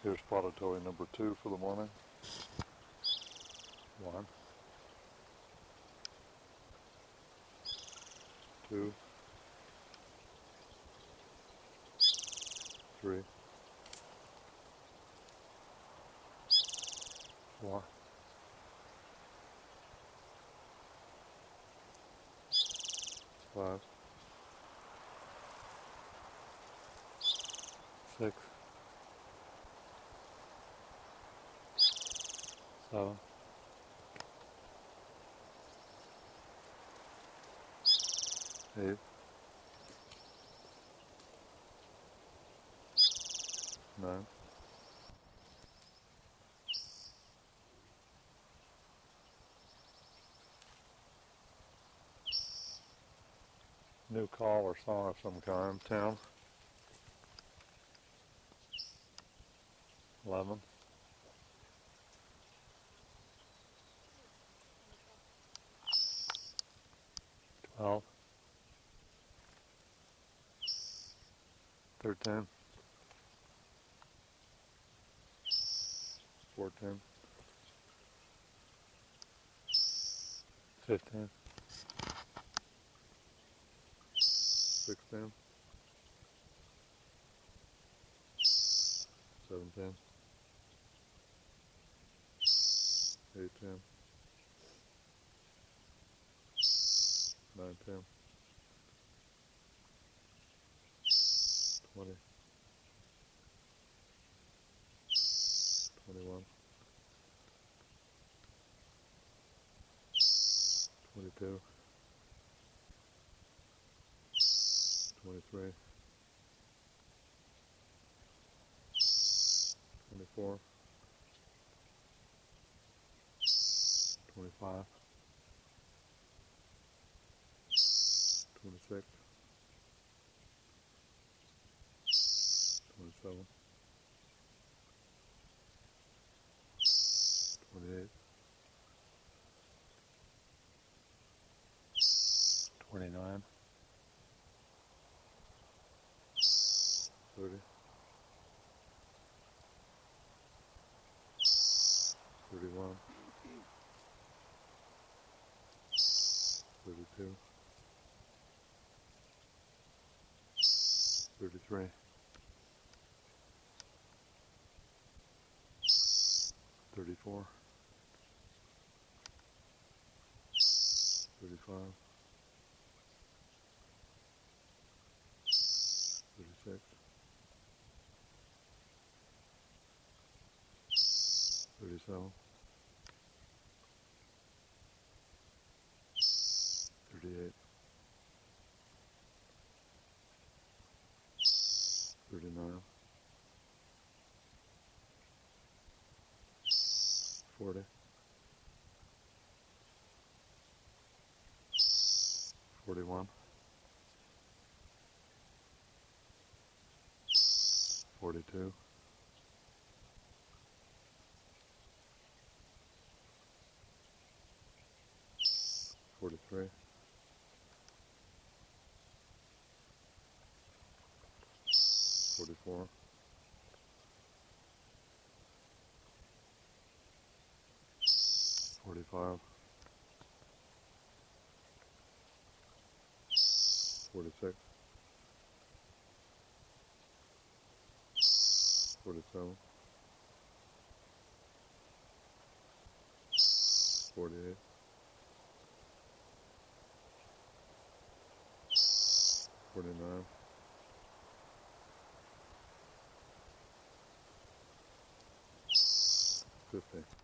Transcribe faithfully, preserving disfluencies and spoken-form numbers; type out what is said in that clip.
Here's potted toy number two for the morning. One, two, three, four, five, six, seven, eight, nine, new call or song of some kind. Ten, eleven, twelve, thirteen, fourteen, fifteen, sixteen, seventeen, eighteen, nineteen, twenty, twenty-one, twenty-two, twenty-three, twenty-four, twenty-five, twenty-six, twenty-seven, twenty-eight, twenty-nine, thirty, thirty-one, thirty-two, thirty-three, thirty-four, thirty-five, thirty-six, thirty-seven, thirty-eight, thirty-nine, forty, forty-one, forty-two, forty-three, forty-four, forty-five, forty-six, forty-seven, forty-eight, forty-nine, fifty.